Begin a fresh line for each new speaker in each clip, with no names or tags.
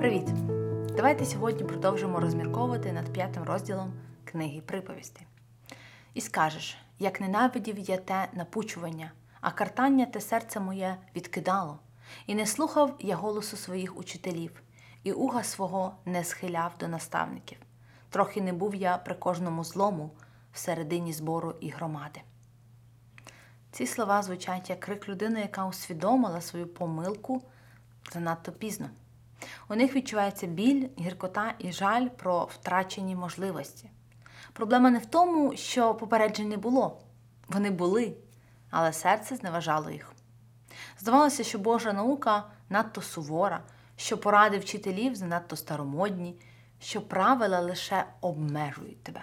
Привіт! Давайте сьогодні продовжимо розмірковувати над 5 розділом книги «Приповістей». «І скажеш, як ненавидів я те напучування, а картання те серце моє відкидало. І не слухав я голосу своїх учителів, і уха свого не схиляв до наставників. Трохи не був я при кожному злому всередині збору і громади». Ці слова звучать як крик людини, яка усвідомила свою помилку занадто пізно. У них відчувається біль, гіркота і жаль про втрачені можливості. Проблема не в тому, що попереджень не було. Вони були, але серце зневажало їх. Здавалося, що Божа наука надто сувора, що поради вчителів занадто старомодні, що правила лише обмежують тебе.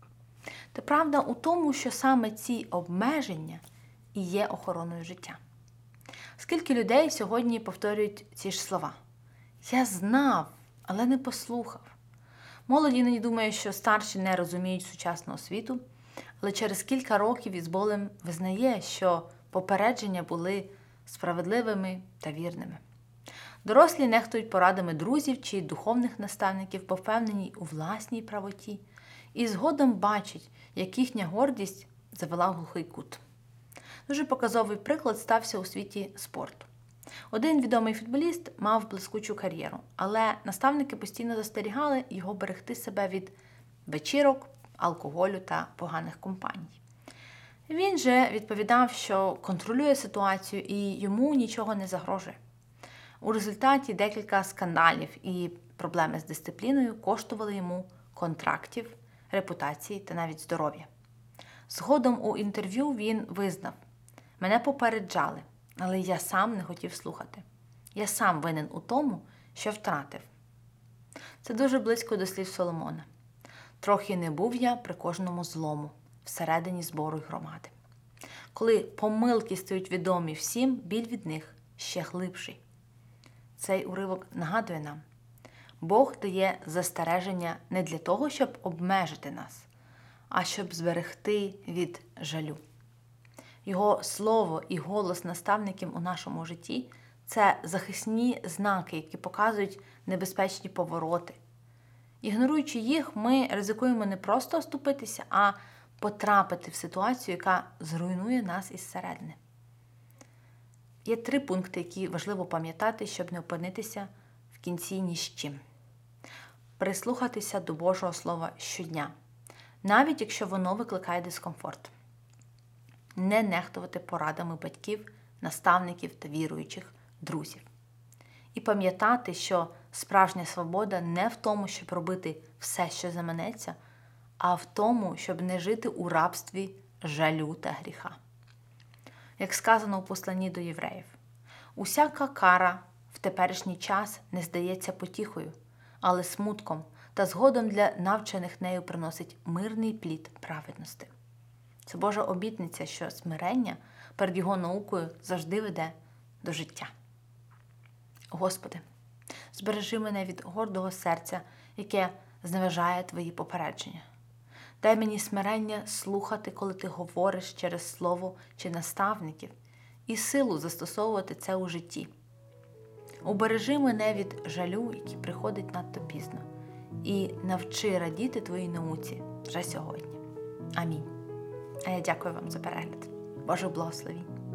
Та правда у тому, що саме ці обмеження і є охороною життя. Скільки людей сьогодні повторюють ці ж слова? «Я знав, але не послухав». Молодь іноді думає, що старші не розуміють сучасного світу, але через кілька років із болем визнає, що попередження були справедливими та вірними. Дорослі нехтують порадами друзів чи духовних наставників, впевнені у власній правоті, і згодом бачать, як їхня гордість завела в глухий кут. Дуже показовий приклад стався у світі спорту. Один відомий футболіст мав блискучу кар'єру, але наставники постійно застерігали його берегти себе від вечірок, алкоголю та поганих компаній. Він же відповідав, що контролює ситуацію і йому нічого не загрожує. У результаті декілька скандалів і проблеми з дисципліною коштували йому контрактів, репутації та навіть здоров'я. Згодом у інтерв'ю він визнав: «Мене попереджали, але я сам не хотів слухати. Я сам винен у тому, що втратив». Це дуже близько до слів Соломона. «Трохи не був я при кожному злому всередині збору й громади». Коли помилки стають відомі всім, біль від них ще глибший. Цей уривок нагадує нам: Бог дає застереження не для того, щоб обмежити нас, а щоб зберегти від жалю. Його слово і голос наставників у нашому житті – це захисні знаки, які показують небезпечні повороти. Ігноруючи їх, ми ризикуємо не просто оступитися, а потрапити в ситуацію, яка зруйнує нас із середини. Є 3 пункти, які важливо пам'ятати, щоб не опинитися в кінці ні з чим. Прислухатися до Божого Слова щодня, навіть якщо воно викликає дискомфорт. Не нехтувати порадами батьків, наставників та віруючих друзів. І пам'ятати, що справжня свобода не в тому, щоб робити все, що заманеться, а в тому, щоб не жити у рабстві жалю та гріха. Як сказано у посланні до євреїв: «Усяка кара в теперішній час не здається потіхою, але смутком, та згодом для навчених нею приносить мирний плід праведності». Це Божа обітниця, що смирення перед Його наукою завжди веде до життя. Господи, збережи мене від гордого серця, яке зневажає Твої попередження. Дай мені смирення слухати, коли Ти говориш через слово чи наставників, і силу застосовувати це у житті. Убережи мене від жалю, який приходить надто пізно, і навчи радіти Твоїй науці вже сьогодні. Амінь. А я дякую вам за перегляд. Божих благословінь.